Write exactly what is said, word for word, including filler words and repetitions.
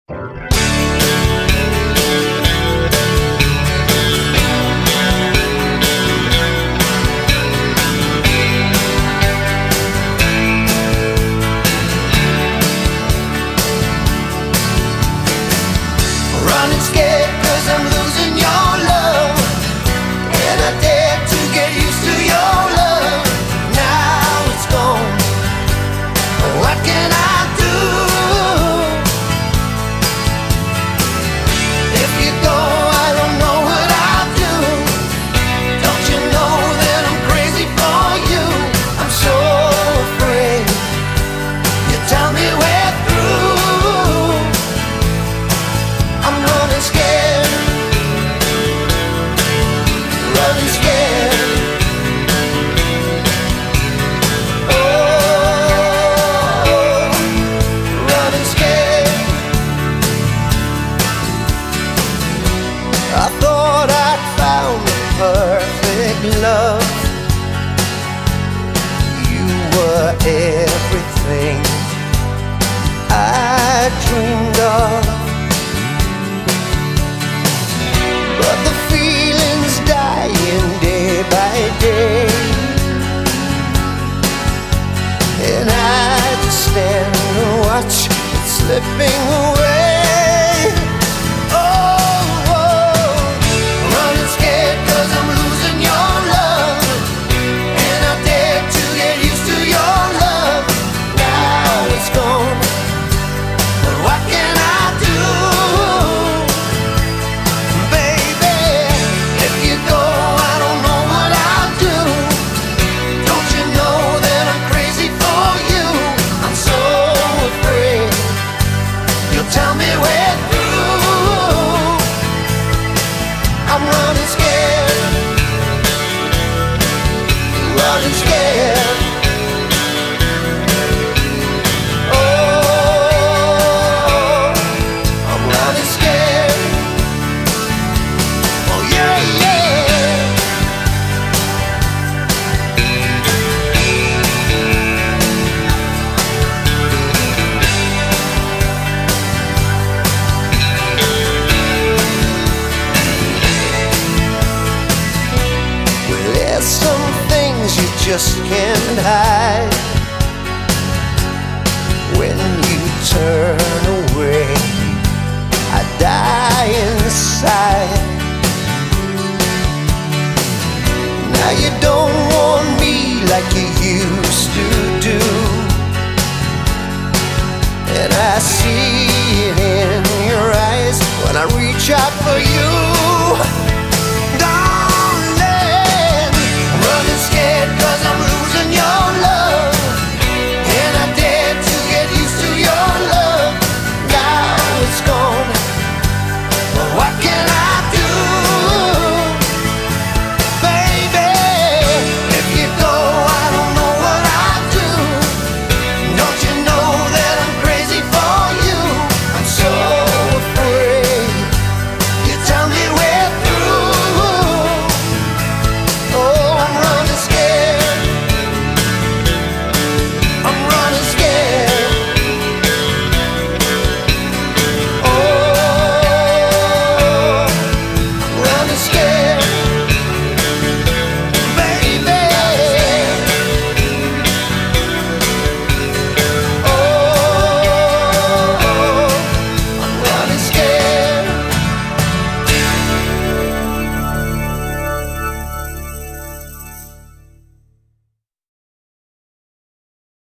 Running scared 'cause I'm losing your love, and I dare to get used to your love. Now it's gone. What can I do? If you go, I don't know what I'll do. Don't you know that I'm crazy for you? I'm so afraid you tell me we're through. I'm running scared, running scared. Oh, running scared. I thought I'd found the perfect love. You were everything I dreamed of. But the feeling's dying day by day, and I just stand and watch it slipping away. Oh, oh, running scared 'cause I'm losing your love, and I dare to get used to your love. Now it's gone, but what can I do? Baby, if you go, I don't know what I'll do. Don't you know that I'm crazy for you? I'm so afraid you'll tell me we're through. I'm running scared, running scared. Oh, I'm running scared. Oh yeah, yeah. Well, there's some things you just can't hide.